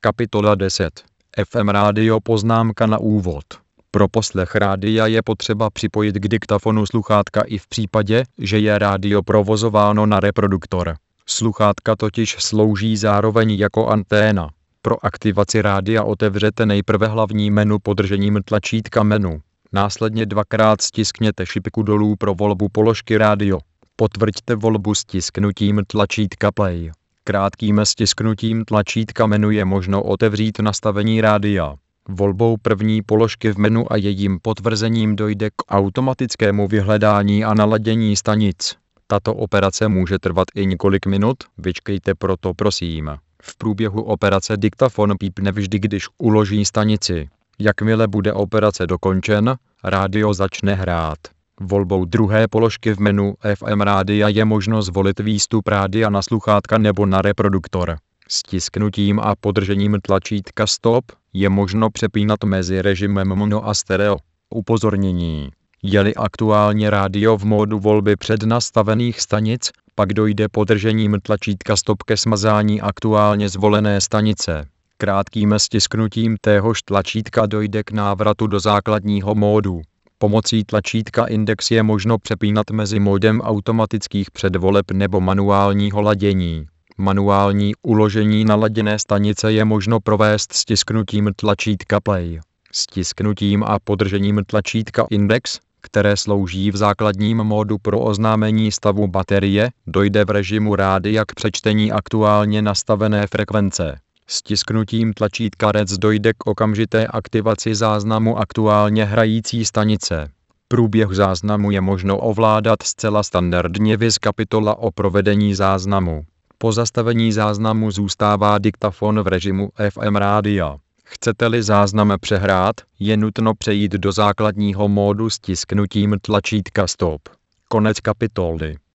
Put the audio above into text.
Kapitola 10. FM rádio poznámka na úvod. Pro poslech rádia je potřeba připojit k diktafonu sluchátka i v případě, že je rádio provozováno na reproduktor. Sluchátka totiž slouží zároveň jako anténa. Pro aktivaci rádia otevřete nejprve hlavní menu podržením tlačítka menu. Následně dvakrát stiskněte šipku dolů pro volbu položky rádio. Potvrďte volbu stisknutím tlačítka play. Krátkým stisknutím tlačítka menu je možno otevřít nastavení rádia. Volbou první položky v menu a jejím potvrzením dojde k automatickému vyhledání a naladění stanic. Tato operace může trvat i několik minut, vyčkejte proto prosím. V průběhu operace diktafon pípne vždy, když uloží stanici. Jakmile bude operace dokončen, rádio začne hrát. Volbou druhé položky v menu FM rádia je možno zvolit výstup rádia na sluchátka nebo na reproduktor. Stisknutím a podržením tlačítka stop je možno přepínat mezi režimem mono a stereo. Upozornění. Je-li aktuálně rádio v módu volby přednastavených stanic, pak dojde podržením tlačítka stop ke smazání aktuálně zvolené stanice. Krátkým stisknutím téhož tlačítka dojde k návratu do základního módu. Pomocí tlačítka index je možno přepínat mezi módem automatických předvoleb nebo manuálního ladění. Manuální uložení naladěné stanice je možno provést stisknutím tlačítka play. Stisknutím a podržením tlačítka index, které slouží v základním módu pro oznámení stavu baterie, dojde v režimu rádia k přečtení aktuálně nastavené frekvence. Stisknutím tlačítka REC dojde k okamžité aktivaci záznamu aktuálně hrající stanice. Průběh záznamu je možno ovládat zcela standardně viz kapitola o provedení záznamu. Po zastavení záznamu zůstává diktafon v režimu FM rádia. Chcete-li záznam přehrát, je nutno přejít do základního módu stisknutím tlačítka stop. Konec kapitoly.